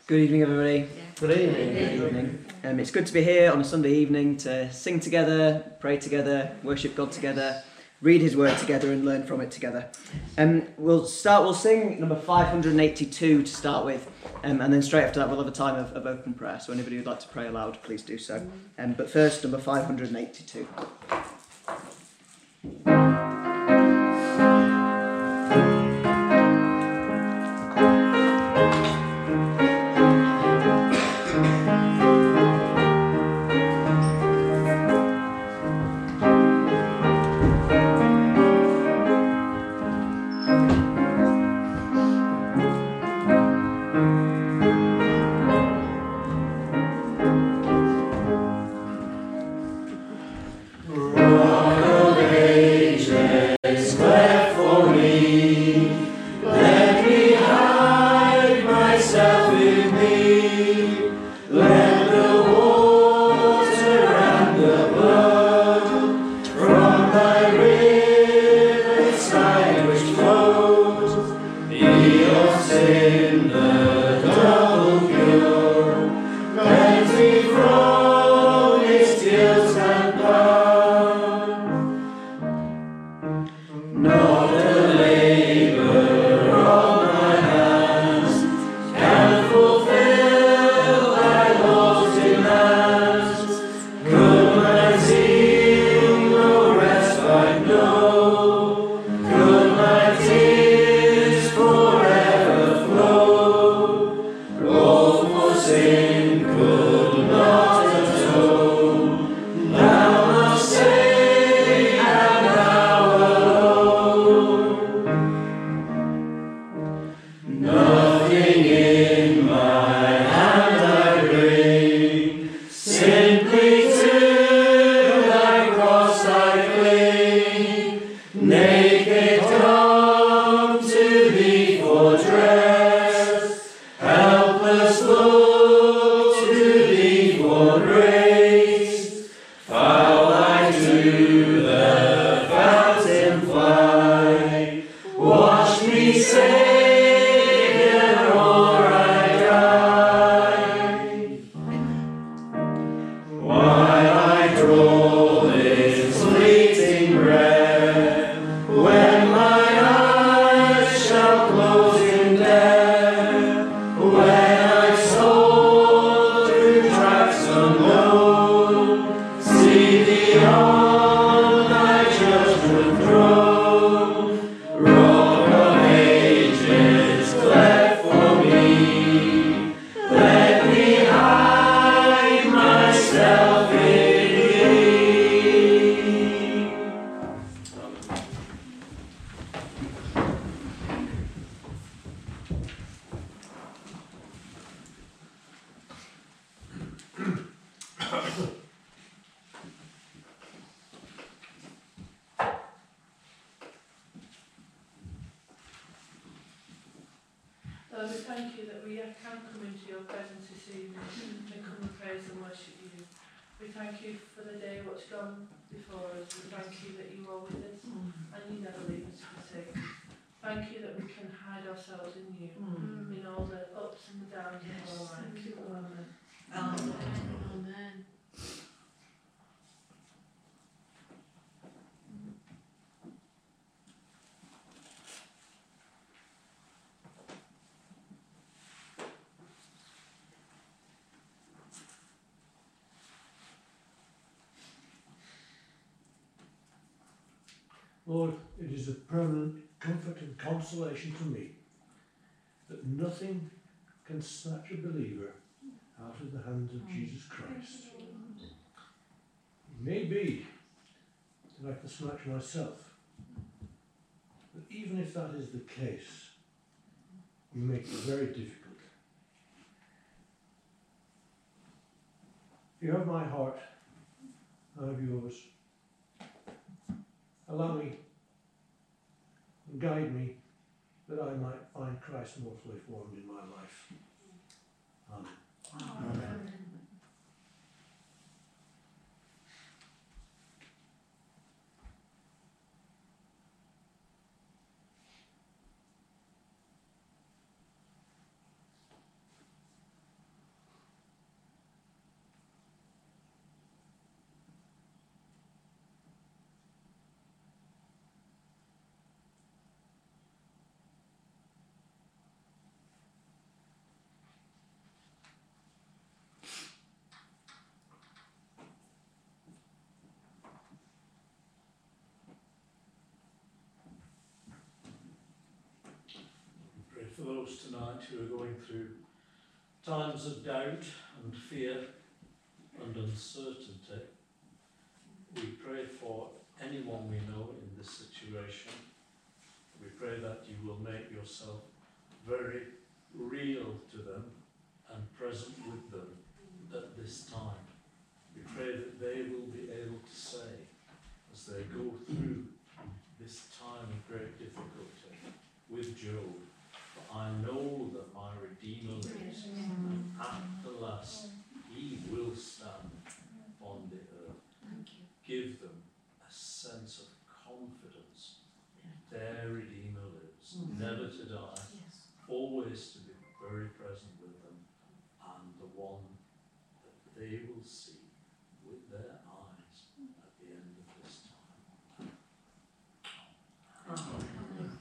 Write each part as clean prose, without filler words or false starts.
Good evening, everybody. Yeah. Good evening. Good evening. It's good to be here on a Sunday evening to sing together, pray together, worship God together, read His Word together, and learn from it together. We'll sing number 582 to start with, and then straight after that we'll have a time of open prayer. So anybody who'd like to pray aloud, please do so. But first, number 582. Lord, we thank you that we can come into your presence this evening and come and praise and worship you. We thank you for the day what's gone before us. We thank you that you are with us and you never leave us to forsake us. Thank you that we can hide ourselves in you, in all the ups and the downs of our lives. Amen. Amen. Amen. Lord, it is a permanent comfort and consolation to me that nothing can snatch a believer out of the hands of Jesus Christ. It may be that I can snatch myself, but even if that is the case, you make it very difficult. You have my heart, I have yours. Allow me and guide me that I might find Christ more fully formed in my life. Amen. Amen. for those tonight who are going through times of doubt and fear and uncertainty. We pray for anyone we know in this situation. We pray that you will make yourself very real to them and present with them at this time. We pray that they will be able to say, as they go through this time of great difficulty with Job, "For I know that my Redeemer lives, and at the last he will stand on the earth." Give them a sense of confidence. Their Redeemer lives, never to die, always to be very present with them, and the one that they will see with their eyes at the end of this time.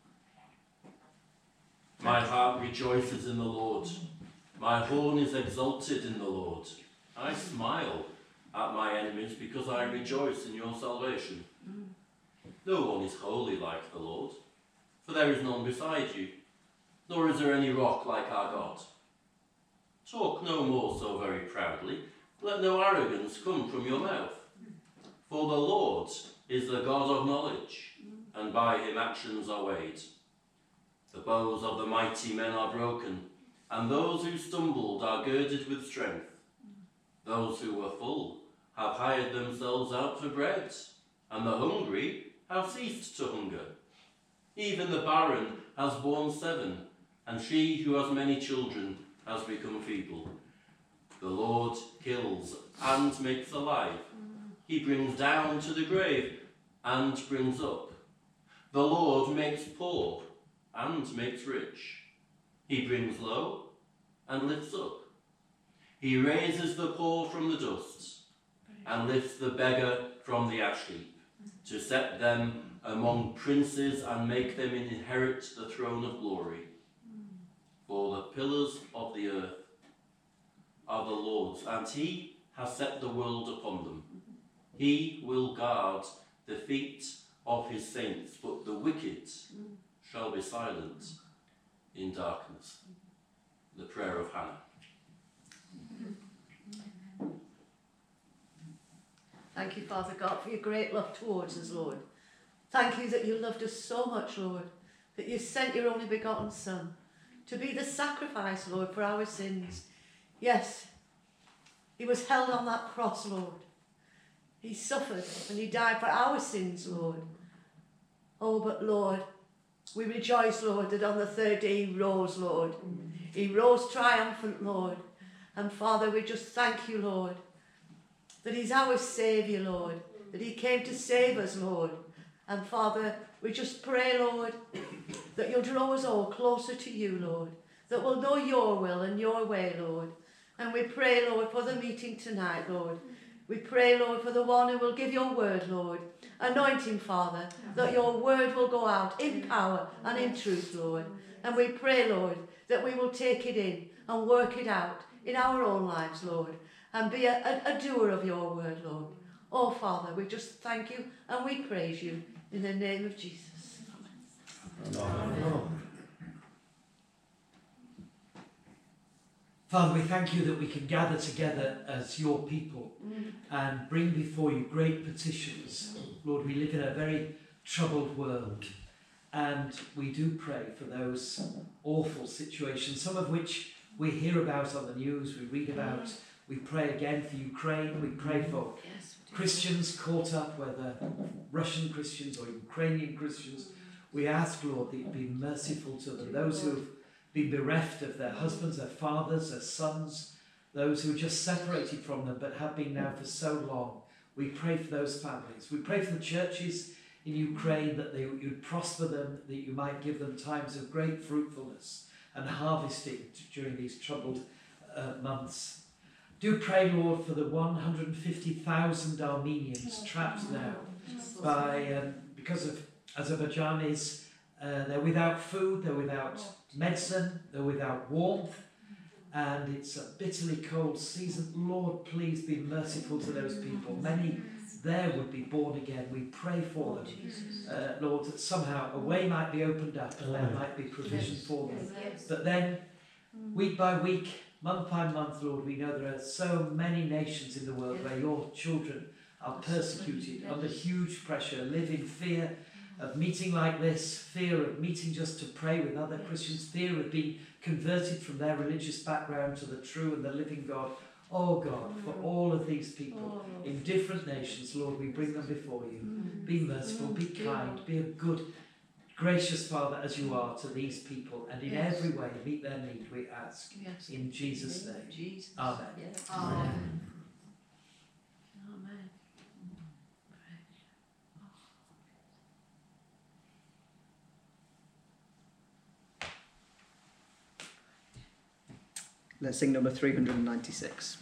My heart rejoices in the Lord. My horn is exalted in the Lord. I smile at my enemies because I rejoice in your salvation. No one is holy like the Lord, for there is none beside you, nor is there any rock like our God. Talk no more so very proudly, let no arrogance come from your mouth. For the Lord is the God of knowledge, and by him actions are weighed. The bows of the mighty men are broken, and those who stumbled are girded with strength. Those who were full have hired themselves out for bread, and the hungry have ceased to hunger. Even the barren has borne 7, and she who has many children has become feeble. The Lord kills and makes alive. He brings down to the grave and brings up. The Lord makes poor and makes rich. He brings low and lifts up. He raises the poor from the dust and lifts the beggar from the ash heap, to set them among princes and make them inherit the throne of glory. For the pillars of the earth are the Lord's, and he has set the world upon them. He will guard the feet of his saints, but the wicked shall be silent in darkness. The prayer of Hannah. Thank you, Father God, for your great love towards us, Lord. Thank you that you loved us so much, Lord, that you sent your only begotten Son to be the sacrifice, Lord, for our sins. Yes, he was held on that cross, Lord. He suffered and he died for our sins, Lord. Oh, but Lord, we rejoice, Lord, that on the third day he rose, Lord. He rose triumphant, Lord. And Father, we just thank you, Lord, that he's our Saviour, Lord, that he came to save us, Lord. And Father, we just pray, Lord, that you'll draw us all closer to you, Lord, that we'll know your will and your way, Lord. And we pray, Lord, for the meeting tonight, Lord. We pray, Lord, for the one who will give your word, Lord. Anoint him, Father, that your word will go out in power and in truth, Lord. And we pray, Lord, that we will take it in and work it out in our own lives, Lord, and be a doer of your word, Lord. Oh, Father, we just thank you and we praise you in the name of Jesus. Amen. Father, we thank you that we can gather together as your people and bring before you great petitions. Lord, we live in a very troubled world, and we do pray for those awful situations, some of which we hear about on the news, we read about. We pray again for Ukraine. We pray for Christians caught up, whether Russian Christians or Ukrainian Christians. We ask, Lord, that you be merciful to them, those who have been bereft of their husbands, their fathers, their sons, those who are just separated from them but have been now for so long. We pray for those families. We pray for the churches in Ukraine, that you'd prosper them, that you might give them times of great fruitfulness and harvesting during these troubled months. Do pray, Lord, for the 150,000 Armenians trapped now because of Azerbaijan is they're without food, they're without medicine, they're without warmth, and it's a bitterly cold season. Lord, please be merciful to those people. Many there would be born again. We pray for them, Lord, that somehow a way might be opened up and there might be provision for them. But then, week by week, month by month, Lord, we know there are so many nations in the world where your children are persecuted, under huge pressure, live in fear of meeting like this, fear of meeting just to pray with other Christians, fear of being converted from their religious background to the true and the living God. Oh God, for all of these people in different nations, Lord, we bring them before you. Be merciful, be kind, be a good, gracious Father as you are to these people, and in every way meet their need, we ask. In Jesus' name. Amen. Amen. Let's sing number 396.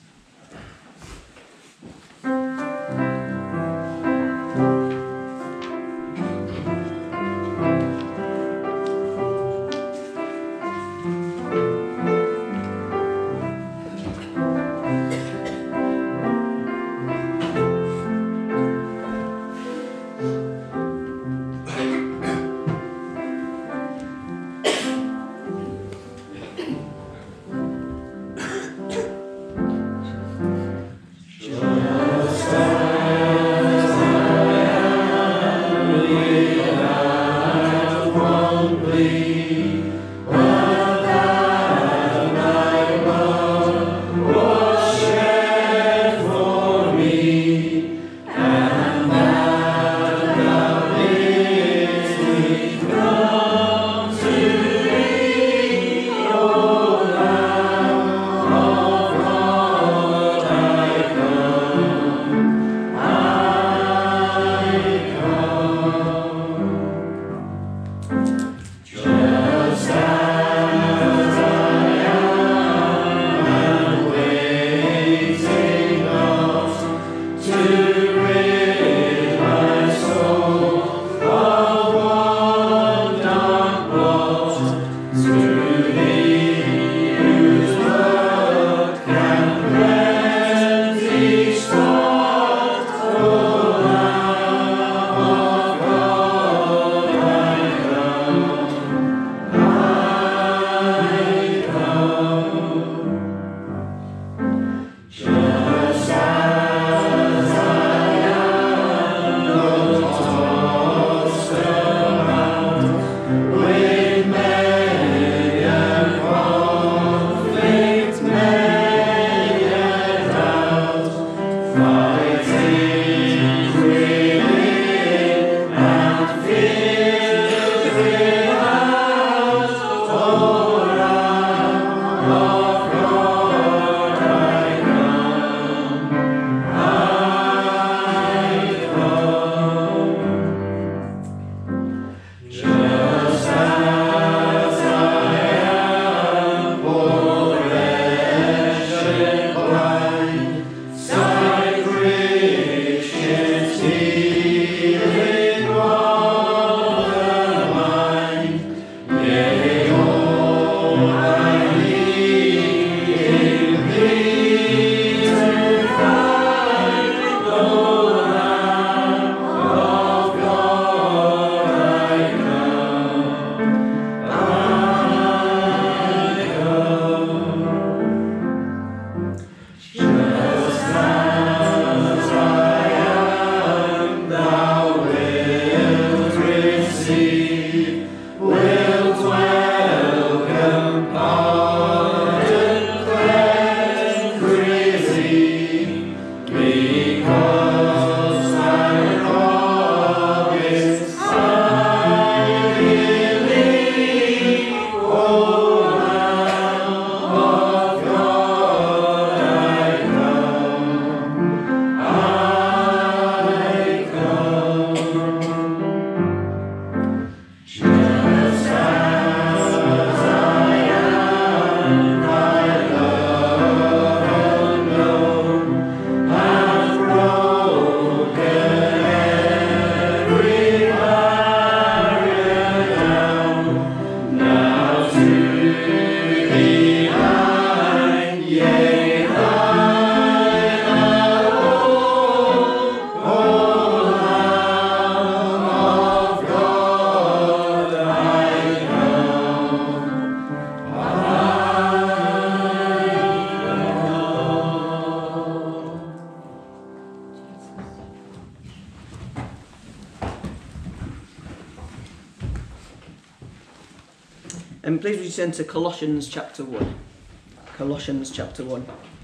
Please would you turn to Colossians chapter 1. Colossians chapter 1.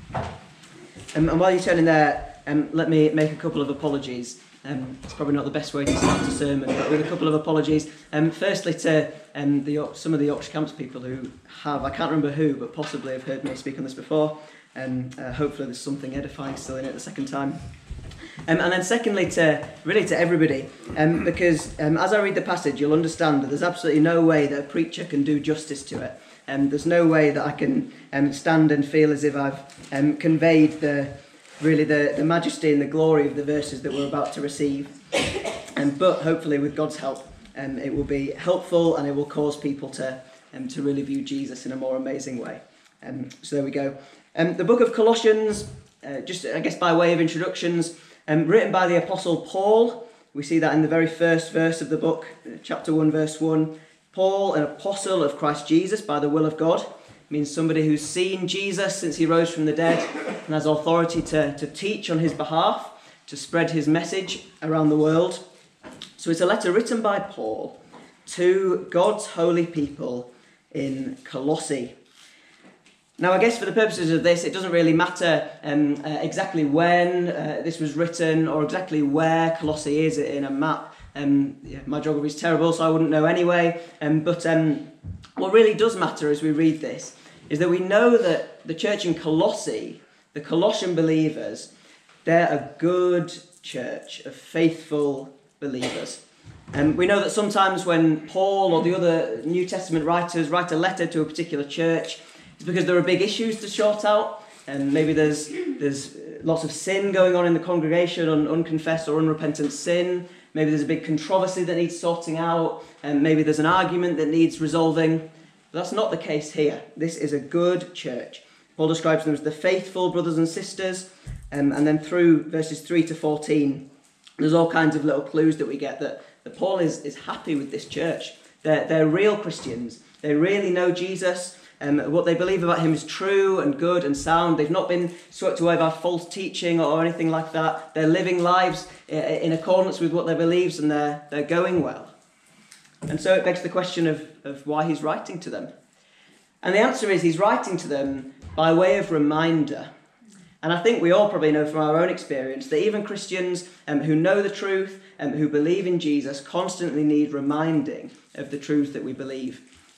And while you're turning there, let me make a couple of apologies. It's probably not the best way to start a sermon, but with a couple of apologies. Firstly to some of the Yorkshire Camps people who have, I can't remember who, but possibly have heard me speak on this before. Hopefully there's something edifying still in it the second time. And then secondly to everybody, because as I read the passage you'll understand that there's absolutely no way that a preacher can do justice to it. There's no way that I can stand and feel as if I've conveyed the majesty and the glory of the verses that we're about to receive. But hopefully with God's help it will be helpful and it will cause people to really view Jesus in a more amazing way. So there we go. The book of Colossians, just I guess by way of introductions, written by the Apostle Paul. We see that in the very first verse of the book, chapter 1, verse 1. Paul, an apostle of Christ Jesus by the will of God, means somebody who's seen Jesus since he rose from the dead and has authority to teach on his behalf, to spread his message around the world. So it's a letter written by Paul to God's holy people in Colossae. Now, I guess for the purposes of this, it doesn't really matter exactly when this was written or exactly where Colossae is in a map. My geography is terrible, so I wouldn't know anyway. But what really does matter as we read this is that we know that the church in Colossae, the Colossian believers, they're a good church of faithful believers. We know that sometimes when Paul or the other New Testament writers write a letter to a particular church, it's because there are big issues to sort out, and maybe there's lots of sin going on in the congregation, unconfessed or unrepentant sin. Maybe there's a big controversy that needs sorting out, and maybe there's an argument that needs resolving. But that's not the case here. This is a good church. Paul describes them as the faithful brothers and sisters, and then through verses 3 to 14, there's all kinds of little clues that we get that Paul is happy with this church. They're real Christians. They really know Jesus. What they believe about him is true and good and sound. They've not been swept away by false teaching or anything like that. They're living lives in accordance with what they believe, and they're going well. And so it begs the question of why he's writing to them. And the answer is he's writing to them by way of reminder. And I think we all probably know from our own experience that even Christians who know the truth and who believe in Jesus constantly need reminding of the truth that we believe.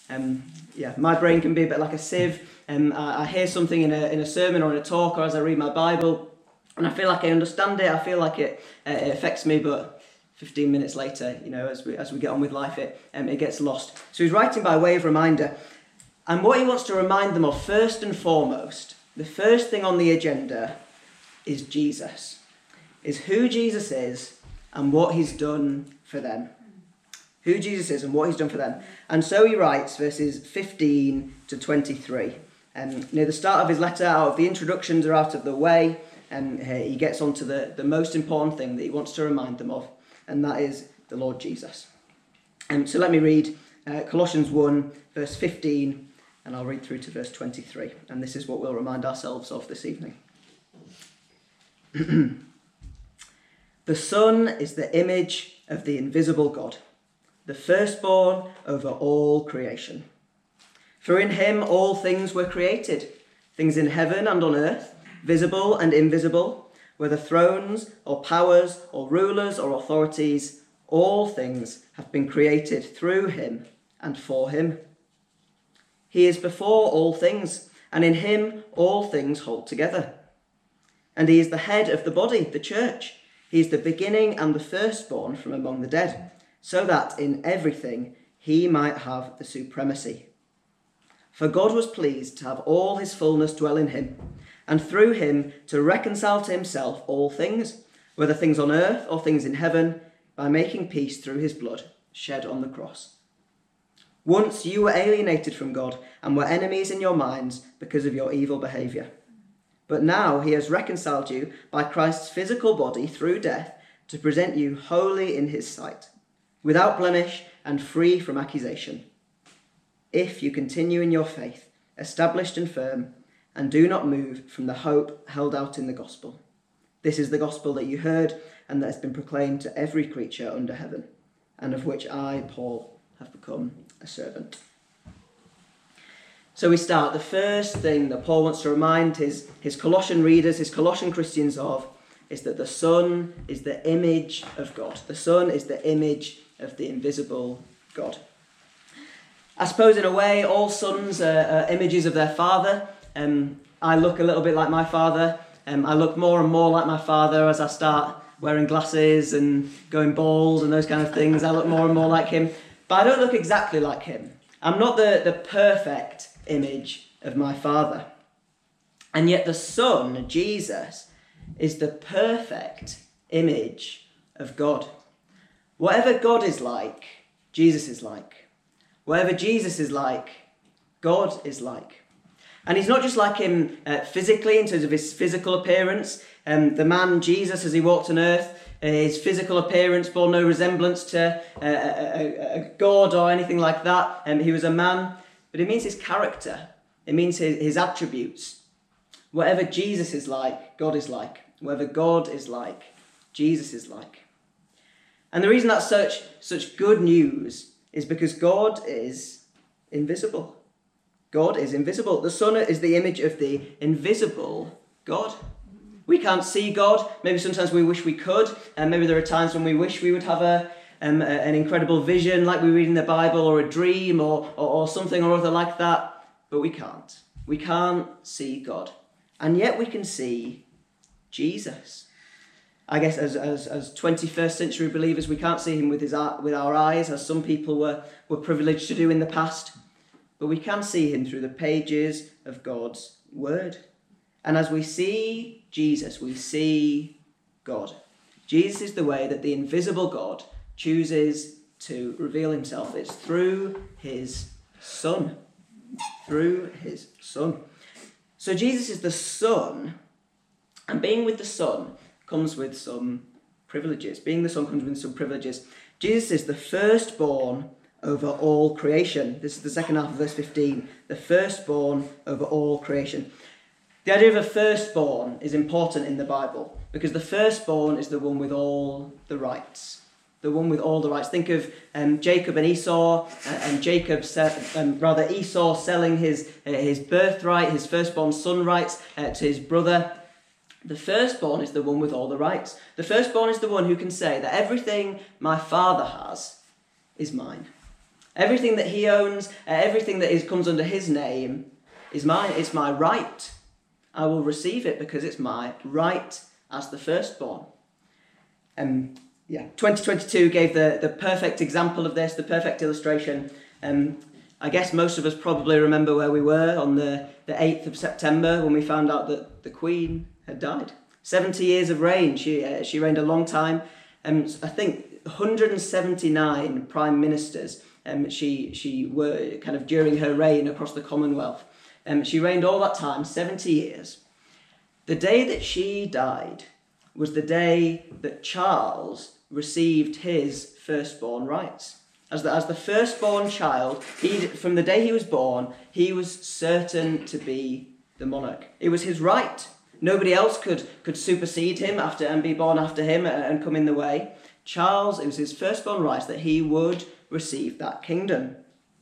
My brain can be a bit like a sieve. I hear something in a sermon or in a talk or as I read my Bible, and I feel like I understand it. I feel like it affects me, but 15 minutes later, as we get on with life, it gets lost. So he's writing by way of reminder, and what he wants to remind them of first and foremost, the first thing on the agenda, is Jesus, is who Jesus is and what he's done for them. Who Jesus is and what he's done for them. And so he writes verses 15 to 23. Near the start of his letter, out of the introductions are out of the way, and he gets on to the most important thing that he wants to remind them of, and that is the Lord Jesus. So let me read Colossians 1, verse 15, and I'll read through to verse 23. And this is what we'll remind ourselves of this evening. The Son is the image of the invisible God, the firstborn over all creation. For in him all things were created, things in heaven and on earth, visible and invisible, whether thrones or powers or rulers or authorities, all things have been created through him and for him. He is before all things, and in him all things hold together. And he is the head of the body, the church. He is the beginning and the firstborn from among the dead, so that in everything he might have the supremacy. For God was pleased to have all his fullness dwell in him, and through him to reconcile to himself all things, whether things on earth or things in heaven, by making peace through his blood shed on the cross. Once you were alienated from God and were enemies in your minds because of your evil behaviour. But now he has reconciled you by Christ's physical body through death to present you holy in his sight, without blemish and free from accusation. If you continue in your faith, established and firm, and do not move from the hope held out in the gospel. This is the gospel that you heard and that has been proclaimed to every creature under heaven, and of which I, Paul, have become a servant. So we start. The first thing that Paul wants to remind his Colossian readers, his Colossian Christians of, is that the Son is the image of God. The Son is the image of the invisible God. I suppose in a way all sons are images of their father. I look a little bit like my father. I look more and more like my father as I start wearing glasses and going bald and those kind of things. I look more and more like him. But I don't look exactly like him. I'm not the perfect image of my father. And yet the Son, Jesus, is the perfect image of God. Whatever God is like, Jesus is like. Whatever Jesus is like, God is like. And he's not just like him physically in terms of his physical appearance. The man Jesus, as he walked on earth, his physical appearance bore no resemblance to a god or anything like that. He was a man, but it means his character. It means his attributes. Whatever Jesus is like, God is like. Whatever God is like, Jesus is like. And the reason that's such good news is because God is invisible. God is invisible. The Son is the image of the invisible God. We can't see God. Maybe sometimes we wish we could, and maybe there are times when we wish we would have an incredible vision like we read in the Bible, or a dream, or something or other like that, but we can't. We can't see God. And yet we can see Jesus. I guess as 21st century believers, we can't see him with our eyes, as some people were privileged to do in the past, but we can see him through the pages of God's word. And as we see Jesus, we see God. Jesus is the way that the invisible God chooses to reveal himself. It's through his Son. Through his Son. So Jesus is the Son, and being with the Son comes with some privileges. Being the Son comes with some privileges. Jesus is the firstborn over all creation. This is the second half of verse 15. The firstborn over all creation. The idea of a firstborn is important in the Bible because the firstborn is the one with all the rights. The one with all the rights. Think of Jacob and Esau, Esau selling his birthright, his firstborn son rights to his brother. The firstborn is the one with all the rights. The firstborn is the one who can say that everything my father has is mine. Everything that he owns, everything that comes under his name is mine. It's my right. I will receive it because it's my right as the firstborn. 2022 gave the perfect example of this, the perfect illustration. I guess most of us probably remember where we were on the 8th of September when we found out that the Queen had died. 70 years of reign. She reigned a long time. I think 179 prime ministers she were kind of during her reign across the Commonwealth. She reigned all that time, 70 years. The day that she died was the day that Charles received his firstborn rights. As the firstborn child, from the day he was born, he was certain to be the monarch. It was his right. Nobody else could supersede him and be born after him and come in the way. Charles, it was his firstborn right that he would receive that kingdom.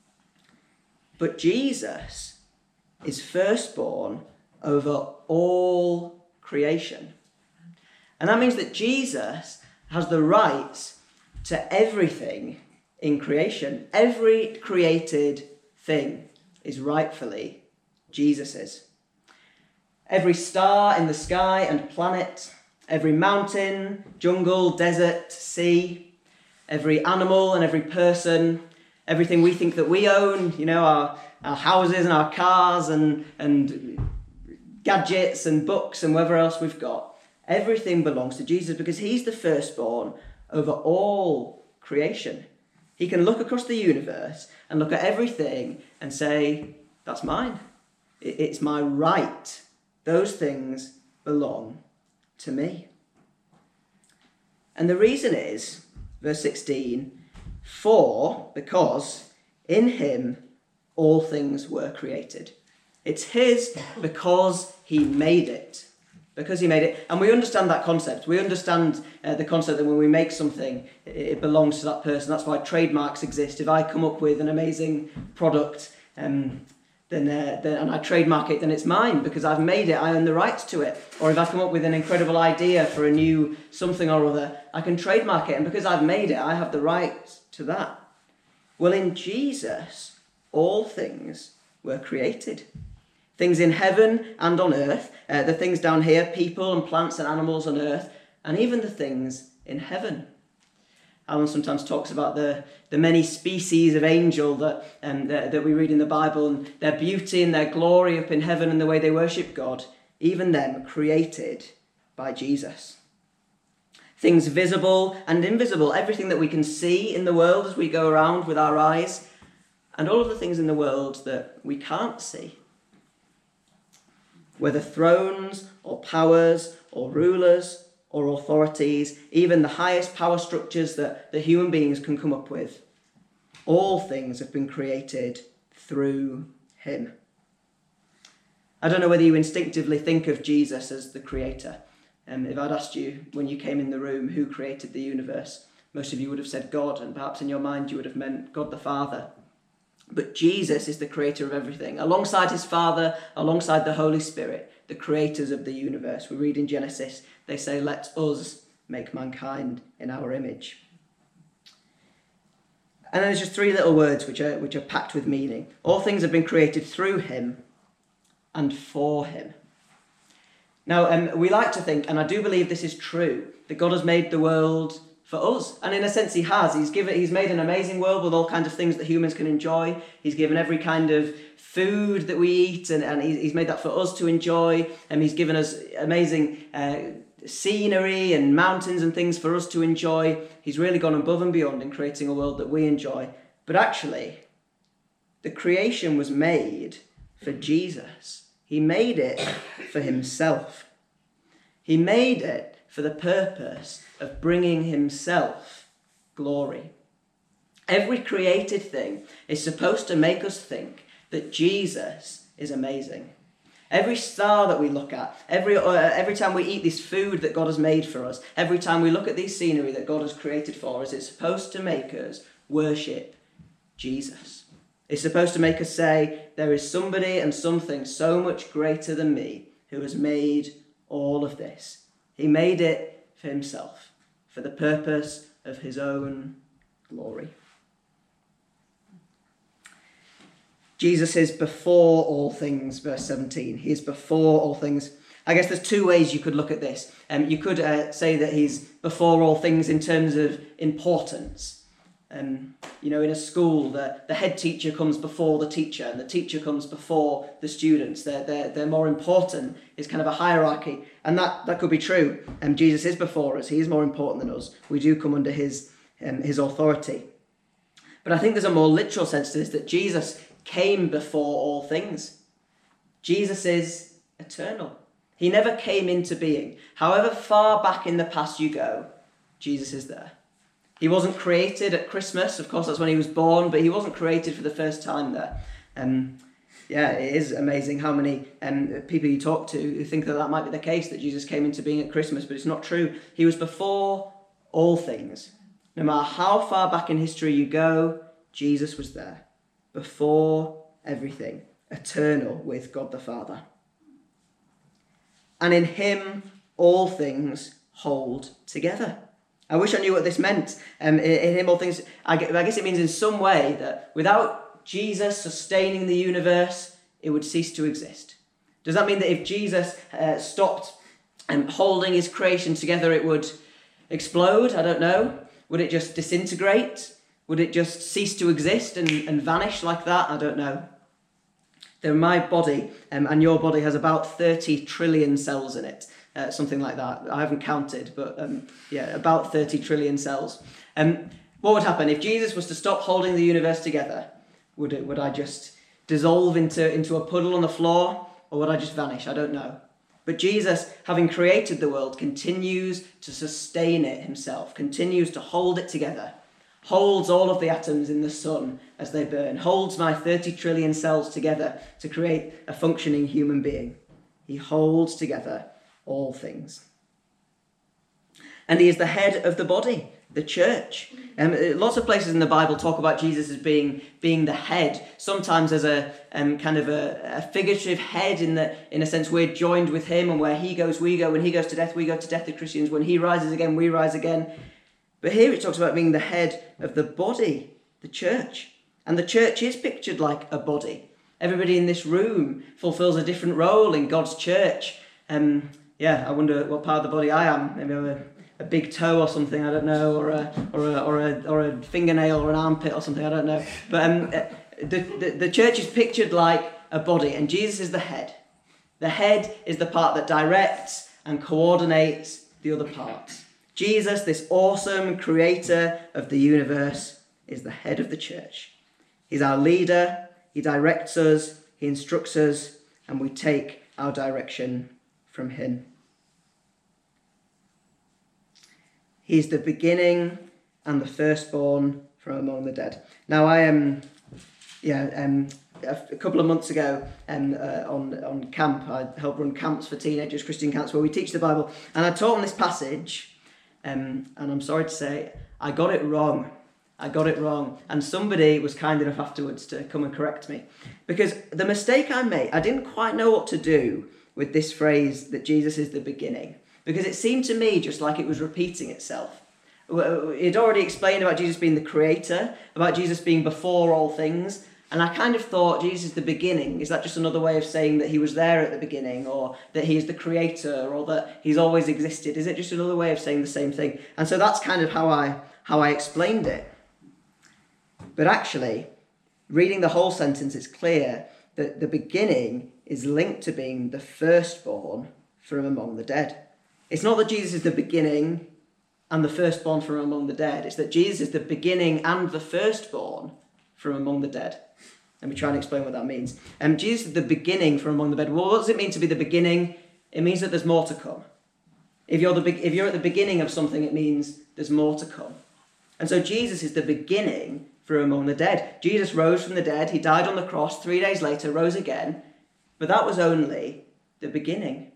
But Jesus is firstborn over all creation. And that means that Jesus has the rights to everything in creation. Every created thing is rightfully Jesus's. Every star in the sky and planet, every mountain, jungle, desert, sea, every animal and every person, everything we think that we own, our houses and our cars and gadgets and books and whatever else we've got, everything belongs to Jesus because he's the firstborn over all creation. He can look across the universe and look at everything and say, that's mine. It's my right. Those things belong to me. And the reason is, verse 16, because in him all things were created. It's his because he made it. Because he made it. And we understand that concept. We understand the concept that when we make something, it belongs to that person. That's why trademarks exist. If I come up with an amazing product, and I trademark it, then it's mine because I've made it, I own the rights to it. Or if I come up with an incredible idea for a new something or other, I can trademark it, and because I've made it, I have the rights to that. Well, in Jesus, all things were created. Things in heaven and on earth, the things down here, people and plants and animals on earth, and even the things in heaven. Alan sometimes talks about the many species of angel that we read in the Bible, and their beauty and their glory up in heaven and the way they worship God, even them created by Jesus. Things visible and invisible, everything that we can see in the world as we go around with our eyes, and all of the things in the world that we can't see. Whether thrones or powers or rulers or authorities, even the highest power structures that the human beings can come up with, all things have been created through him. I don't know whether you instinctively think of Jesus as the creator. If I'd asked you when you came in the room who created the universe, most of you would have said God, and perhaps in your mind you would have meant God the Father. But Jesus is the creator of everything. Alongside his Father, alongside the Holy Spirit, the creators of the universe. We read in Genesis, they say, "Let us make mankind in our image." And then there's just three little words which are packed with meaning. All things have been created through him and for him. Now, we like to think, and I do believe this is true, that God has made the world for us. And in a sense he has. He's made an amazing world with all kinds of things that humans can enjoy. He's given every kind of food that we eat, and he's made that for us to enjoy. And he's given us amazing scenery and mountains and things for us to enjoy. He's really gone above and beyond in creating a world that we enjoy. But actually, the creation was made for Jesus. He made it for himself. He made it for the purpose of bringing himself glory. Every created thing is supposed to make us think that Jesus is amazing. Every star that we look at, every time we eat this food that God has made for us, every time we look at this scenery that God has created for us, it's supposed to make us worship Jesus. It's supposed to make us say, there is somebody and something so much greater than me who has made all of this. He made it for himself, for the purpose of his own glory. Jesus is before all things, verse 17. He is before all things. I guess there's two ways you could look at this. You could say that he's before all things in terms of importance. In a school, the head teacher comes before the teacher, and the teacher comes before the students. They're more important. It's kind of a hierarchy, and that could be true. Jesus is before us. He is more important than us. We do come under his authority. But I think there's a more literal sense to this, that Jesus came before all things. Jesus is eternal. He never came into being. However far back in the past you go, Jesus is there. He wasn't created at Christmas. Of course, that's when he was born, but he wasn't created for the first time there. It is amazing how many people you talk to who think that might be the case, that Jesus came into being at Christmas, but it's not true. He was before all things. No matter how far back in history you go, Jesus was there. Before everything. Eternal with God the Father. And in him, all things hold together. I wish I knew what this meant. In him, all things, I guess it means in some way that without Jesus sustaining the universe, it would cease to exist. Does that mean that if Jesus stopped holding his creation together, it would explode? I don't know. Would it just disintegrate? Would it just cease to exist and vanish like that? I don't know. My body and your body has about 30 trillion cells in it. Something like that. I haven't counted, but about 30 trillion cells. What would happen if Jesus was to stop holding the universe together? Would I just dissolve into a puddle on the floor, or would I just vanish? I don't know. But Jesus, having created the world, continues to sustain it himself, continues to hold it together, holds all of the atoms in the sun as they burn, holds my 30 trillion cells together to create a functioning human being. He holds together all things. And he is the head of the body. the church. Lots of places in the Bible talk about Jesus as being the head, sometimes as a kind of a figurative head in a sense we're joined with him, and where he goes, we go. When he goes to death, we go to death, the Christians. When he rises again, we rise again. But here it talks about being the head of the body, the church. And the church is pictured like a body. Everybody in this room fulfills a different role in God's church. I wonder what part of the body I am. Maybe I'm a big toe or something, I don't know, or a fingernail or an armpit or something, I don't know. But the church is pictured like a body, and Jesus is the head. The head is the part that directs and coordinates the other parts. Jesus, this awesome creator of the universe, is the head of the church. He's our leader, he directs us, he instructs us, and we take our direction from him. He's the beginning and the firstborn from among the dead. Now, a couple of months ago on camp, I helped run camps for teenagers, Christian camps, where we teach the Bible. And I taught on this passage, and I'm sorry to say, I got it wrong. And somebody was kind enough afterwards to come and correct me. Because the mistake I made, I didn't quite know what to do with this phrase that Jesus is the beginning. Because it seemed to me just like it was repeating itself. It already explained about Jesus being the creator, about Jesus being before all things. And I kind of thought, Jesus is the beginning. Is that just another way of saying that he was there at the beginning, or that he is the creator, or that he's always existed? Is it just another way of saying the same thing? And so that's kind of how I explained it. But actually, reading the whole sentence, it's clear that the beginning is linked to being the firstborn from among the dead. It's not that Jesus is the beginning and the firstborn from among the dead. It's that Jesus is the beginning and the firstborn from among the dead. Let me try and explain what that means. Jesus is the beginning from among the dead. Well, what does it mean to be the beginning? It means that there's more to come. If you're at the beginning of something, it means there's more to come. And so Jesus is the beginning from among the dead. Jesus rose from the dead. He died on the cross. 3 days later, rose again. But that was only the beginning.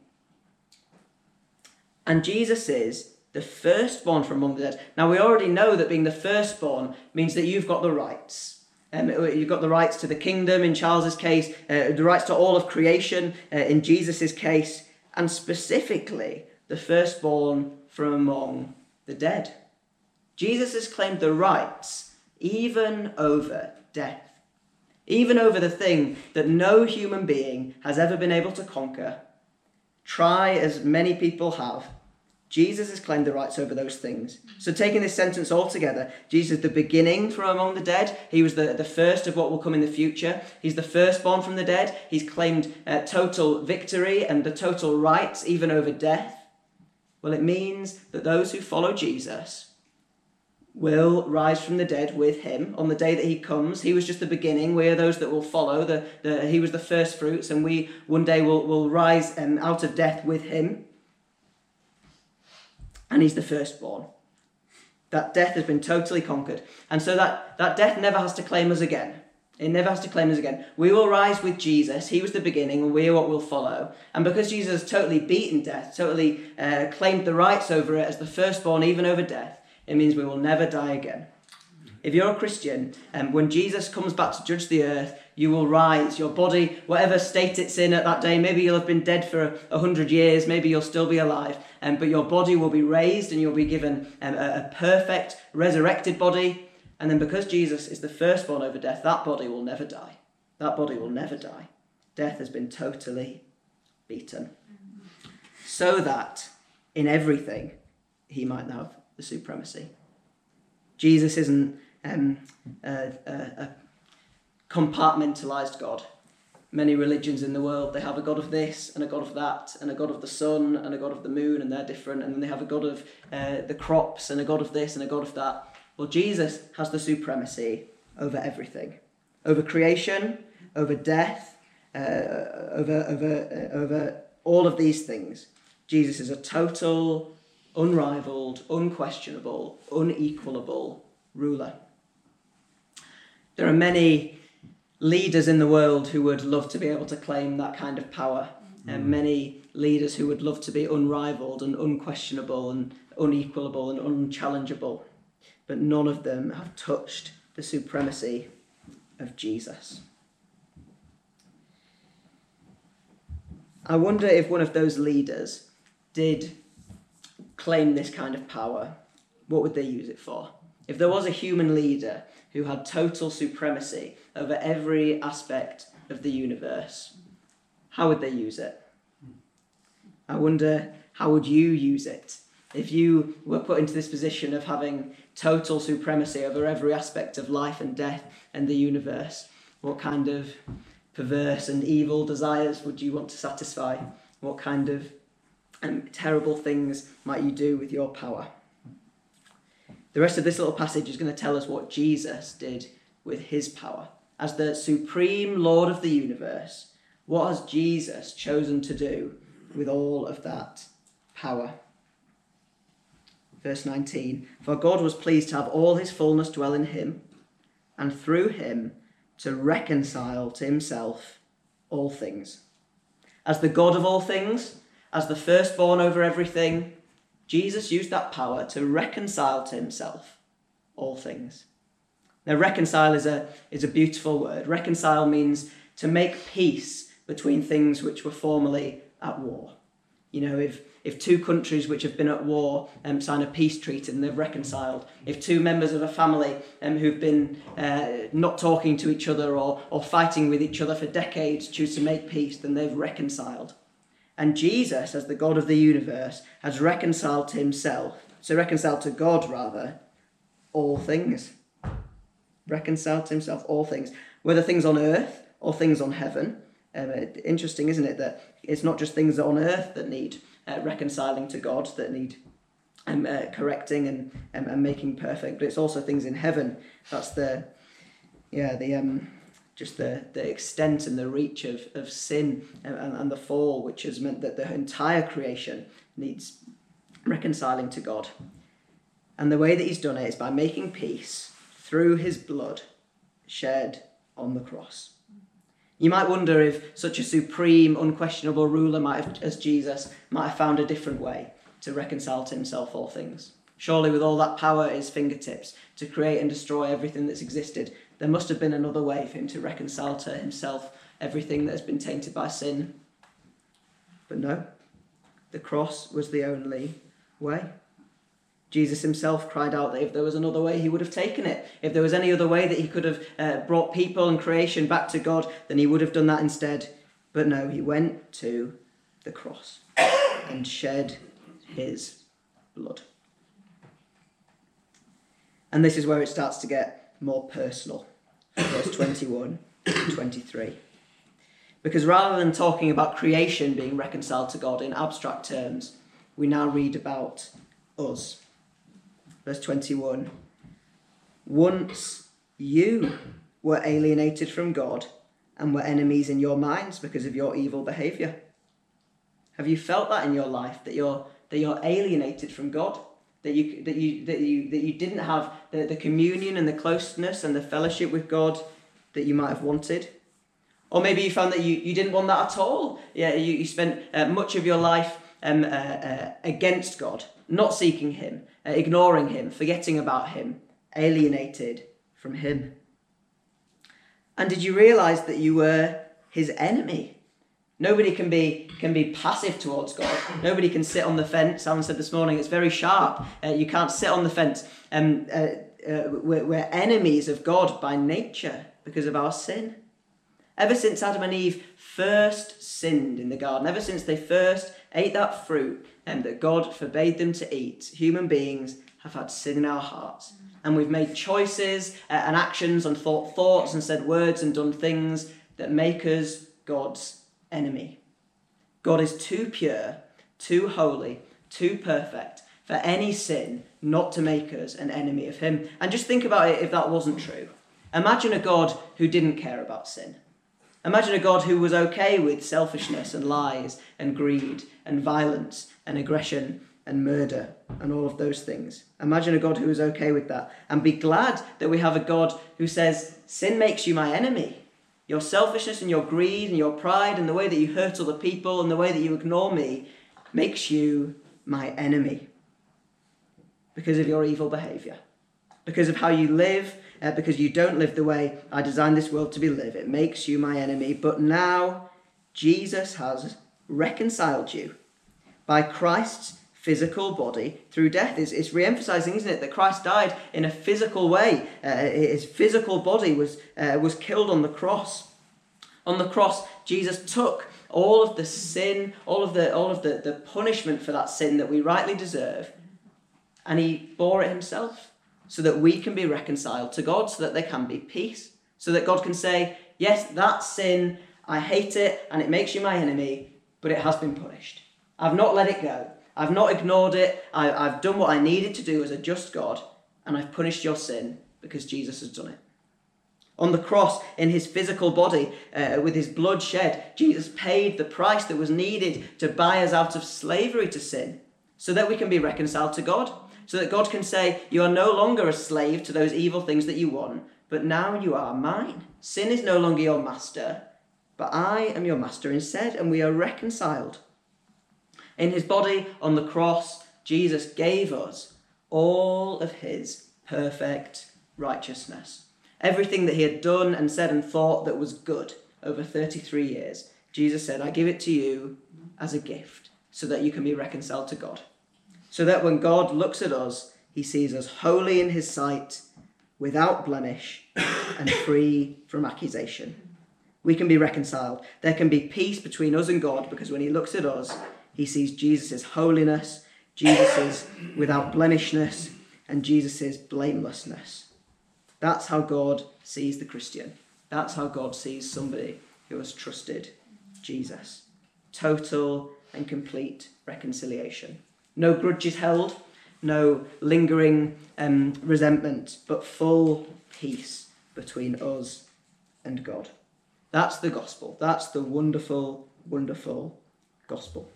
And Jesus is the firstborn from among the dead. Now, we already know that being the firstborn means that you've got the rights. You've got the rights to the kingdom, in Charles's case, the rights to all of creation, in Jesus's case, and specifically the firstborn from among the dead. Jesus has claimed the rights even over death, even over the thing that no human being has ever been able to conquer. Try as many people have, Jesus has claimed the rights over those things. So taking this sentence all together, Jesus is the beginning from among the dead. He was the first of what will come in the future. He's the firstborn from the dead. He's claimed total victory and the total rights even over death. Well, it means that those who follow Jesus will rise from the dead with him on the day that he comes. He was just the beginning. We are those that will follow. He was the first fruits, and we one day will rise out of death with him. And he's the firstborn. That death has been totally conquered. And so that death never has to claim us again. It never has to claim us again. We will rise with Jesus. He was the beginning, and we are what will follow. And because Jesus has totally beaten death, totally claimed the rights over it as the firstborn, even over death, it means we will never die again. If you're a Christian, when Jesus comes back to judge the earth, you will rise. Your body, whatever state it's in at that day, maybe you'll have been dead for 100 years, maybe you'll still be alive, but your body will be raised and you'll be given a perfect, resurrected body. And then because Jesus is the firstborn over death, that body will never die. That body will never die. Death has been totally beaten. So that in everything, he might have the supremacy. Jesus isn't a compartmentalized God. Many religions in the world, they have a God of this and a God of that and a God of the sun and a God of the moon, and they're different. And then they have a God of the crops and a God of this and a God of that. Well, Jesus has the supremacy over everything. Over creation, over death, over all of these things. Jesus is a total, unrivaled, unquestionable, unequalable ruler. There are many leaders in the world who would love to be able to claim that kind of power, and many leaders who would love to be unrivaled and unquestionable and unequalable and unchallengeable. but none of them have touched the supremacy of Jesus. I wonder if one of those leaders did claim this kind of power, what would they use it for? If there was a human leader who had total supremacy over every aspect of the universe, how would they use it? I wonder, how would you use it? If you were put into this position of having total supremacy over every aspect of life and death and the universe, what kind of perverse and evil desires would you want to satisfy? What kind of terrible things might you do with your power? The rest of this little passage is going to tell us what Jesus did with his power. As the supreme Lord of the universe, what has Jesus chosen to do with all of that power? Verse 19, for God was pleased to have all his fullness dwell in him, and through him to reconcile to himself all things. As the God of all things, as the firstborn over everything, Jesus used that power to reconcile to himself all things. Now, reconcile is a beautiful word. Reconcile means to make peace between things which were formerly at war. You know, if two countries which have been at war sign a peace treaty and they've reconciled, if two members of a family who've been not talking to each other or fighting with each other for decades choose to make peace, then they've reconciled. And Jesus, as the God of the universe, has reconciled to himself, so reconciled to God rather, all things. Reconciled to himself all things, whether things on earth or things on heaven. Interesting, isn't it, that it's not just things on earth that need reconciling to God, that need correcting and making perfect, but it's also things in heaven. That's the extent and the reach of sin and the fall, which has meant that the entire creation needs reconciling to God. And the way that he's done it is by making peace through his blood shed on the cross. You might wonder if such a supreme, unquestionable ruler as Jesus might have found a different way to reconcile to himself all things. Surely with all that power at his fingertips to create and destroy everything that's existed, there must have been another way for him to reconcile to himself everything that has been tainted by sin. But no, the cross was the only way. Jesus himself cried out that if there was another way, he would have taken it. If there was any other way that he could have brought people and creation back to God, then he would have done that instead. But no, he went to the cross and shed his blood. And this is where it starts to get more personal, verse 21 to 23. Because rather than talking about creation being reconciled to God in abstract terms, we now read about us. Verse 21, once you were alienated from God and were enemies in your minds because of your evil behaviour. Have you felt that in your life, that you're alienated from God? That you didn't have the communion and the closeness and the fellowship with God that you might have wanted? Or maybe you found that you didn't want that at all. Yeah, you spent much of your life against God, not seeking him, ignoring him, forgetting about him, alienated from him. And did you realise that you were his enemy? Nobody can be passive towards God. Nobody can sit on the fence. Alan said this morning, it's very sharp. You can't sit on the fence. We're enemies of God by nature because of our sin. Ever since Adam and Eve first sinned in the garden, ever since they first ate that fruit that God forbade them to eat, human beings have had sin in our hearts. And we've made choices and actions and thought thoughts and said words and done things that make us God's enemy. God is too pure, too holy, too perfect for any sin not to make us an enemy of him. And just think about it if that wasn't true. Imagine a God who didn't care about sin. Imagine a God who was okay with selfishness and lies and greed and violence and aggression and murder and all of those things. Imagine a God who was okay with that. And be glad that we have a God who says, sin makes you my enemy. Your selfishness and your greed and your pride and the way that you hurt other people and the way that you ignore me makes you my enemy because of your evil behaviour. because of how you live, because you don't live the way I designed this world to be lived. It makes you my enemy. But now Jesus has reconciled you by Christ's physical body through death. It's re-emphasizing, isn't it, that Christ died in a physical way. His physical body was killed on the cross. On the cross, Jesus took all of the sin, all of the punishment for that sin that we rightly deserve, and he bore it himself so that we can be reconciled to God, so that there can be peace, so that God can say, yes, that sin, I hate it and it makes you my enemy, but it has been punished. I've not let it go. I've not ignored it. I've done what I needed to do as a just God, and I've punished your sin because Jesus has done it. On the cross, in his physical body, with his blood shed, Jesus paid the price that was needed to buy us out of slavery to sin, so that we can be reconciled to God, so that God can say, you are no longer a slave to those evil things that you want, but now you are mine. Sin is no longer your master, but I am your master instead, and we are reconciled. In his body on the cross, Jesus gave us all of his perfect righteousness. Everything that he had done and said and thought that was good over 33 years, Jesus said, I give it to you as a gift so that you can be reconciled to God. So that when God looks at us, he sees us holy in his sight, without blemish, and free from accusation. We can be reconciled. There can be peace between us and God, because when he looks at us, he sees Jesus' holiness, Jesus' without blemishness, and Jesus' blamelessness. That's how God sees the Christian. That's how God sees somebody who has trusted Jesus. Total and complete reconciliation. No grudges held, no lingering resentment, but full peace between us and God. That's the gospel. That's the wonderful, wonderful gospel.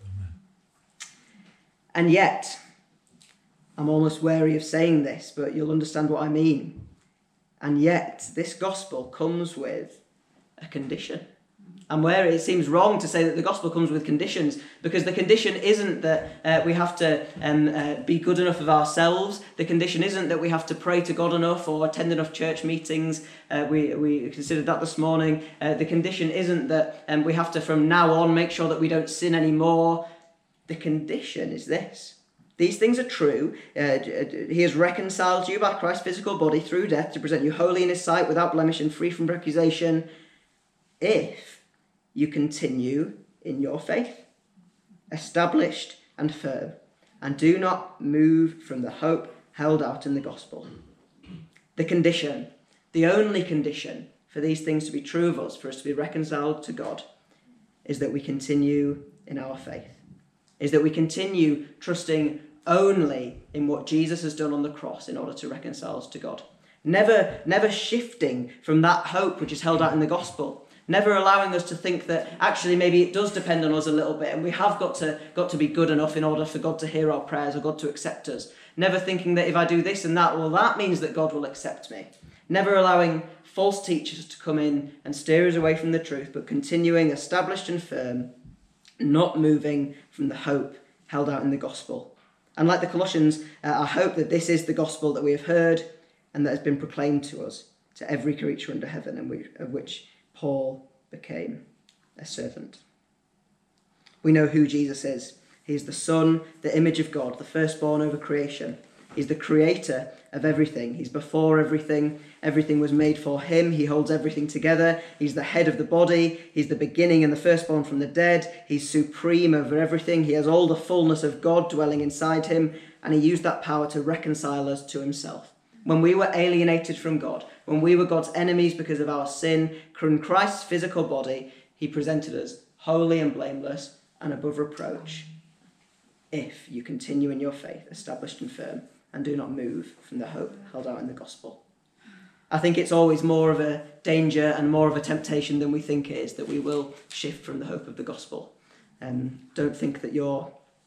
And yet, I'm almost wary of saying this, but you'll understand what I mean. And yet, this gospel comes with a condition. And where it seems wrong to say that the gospel comes with conditions, because the condition isn't that we have to be good enough of ourselves. The condition isn't that we have to pray to God enough or attend enough church meetings. We considered that this morning. The condition isn't that we have to, from now on, make sure that we don't sin anymore. The condition is this. These things are true. He has reconciled you by Christ's physical body through death to present you holy in his sight, without blemish and free from accusation, if you continue in your faith, established and firm, and do not move from the hope held out in the gospel. The condition, the only condition for these things to be true of us, for us to be reconciled to God, is that we continue in our faith, is that we continue trusting only in what Jesus has done on the cross in order to reconcile us to God. Never shifting from that hope which is held out in the gospel. Never allowing us to think that actually maybe it does depend on us a little bit and we have got to be good enough in order for God to hear our prayers or God to accept us. Never thinking that if I do this and that, well, that means that God will accept me. Never allowing false teachers to come in and steer us away from the truth, but continuing established and firm, not moving from the hope held out in the gospel. And like the Colossians, I hope that this is the gospel that we have heard and that has been proclaimed to us, to every creature under heaven, and of which Paul became a servant. We know who Jesus is. He is the Son, the image of God, the firstborn over creation. He's the creator of everything. He's before everything. Everything was made for him. He holds everything together. He's the head of the body. He's the beginning and the firstborn from the dead. He's supreme over everything. He has all the fullness of God dwelling inside him, and he used that power to reconcile us to himself. When we were alienated from God, when we were God's enemies because of our sin, in Christ's physical body, he presented us holy and blameless and above reproach, if you continue in your faith, established and firm, and do not move from the hope held out in the gospel. I think it's always more of a danger and more of a temptation than we think it is, that we will shift from the hope of the gospel. Don't think that you're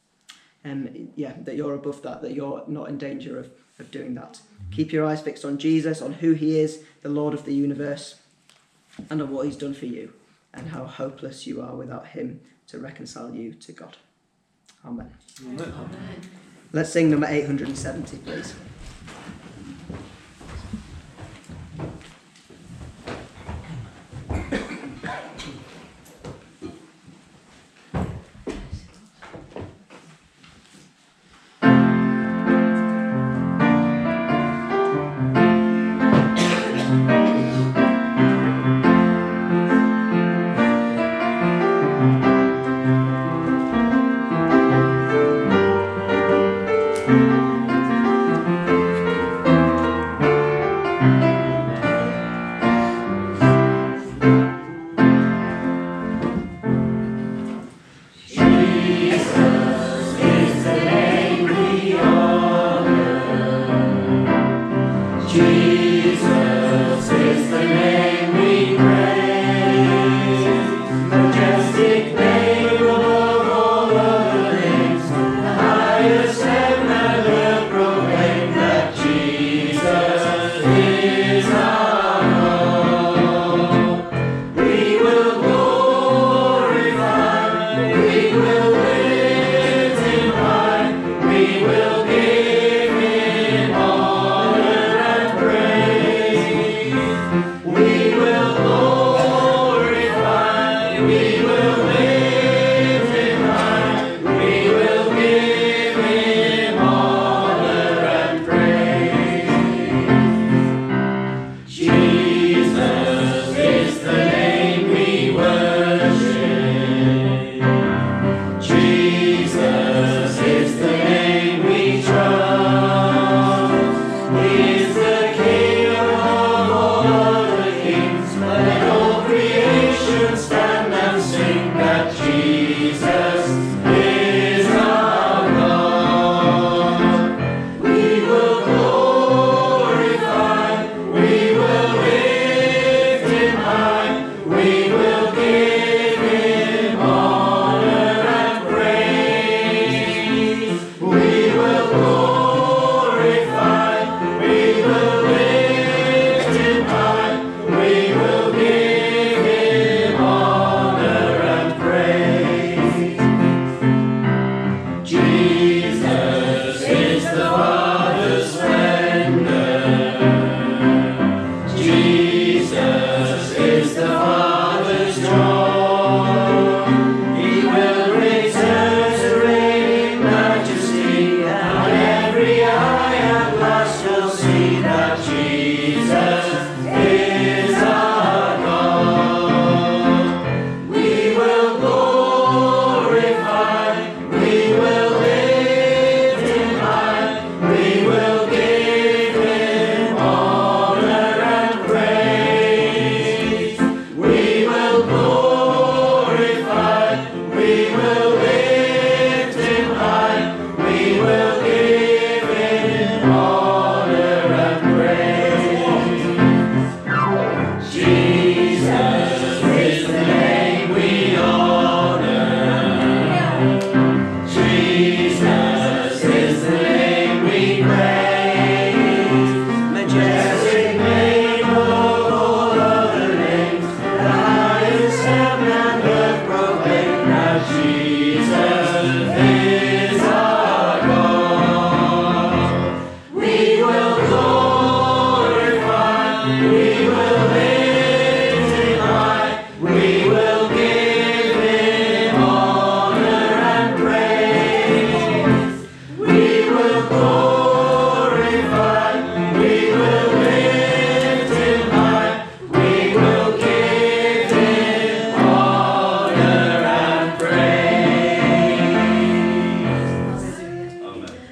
above that you're not in danger of doing that. Keep your eyes fixed on Jesus, on who he is, the Lord of the universe, and on what he's done for you, and how hopeless you are without him to reconcile you to God. Amen. Amen. Let's sing number 870, please.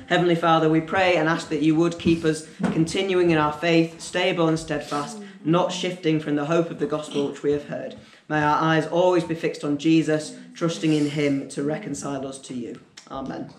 Heavenly Father, we pray and ask that you would keep us continuing in our faith, stable and steadfast, not shifting from the hope of the gospel which we have heard. May our eyes always be fixed on Jesus, trusting in him to reconcile us to you. Amen.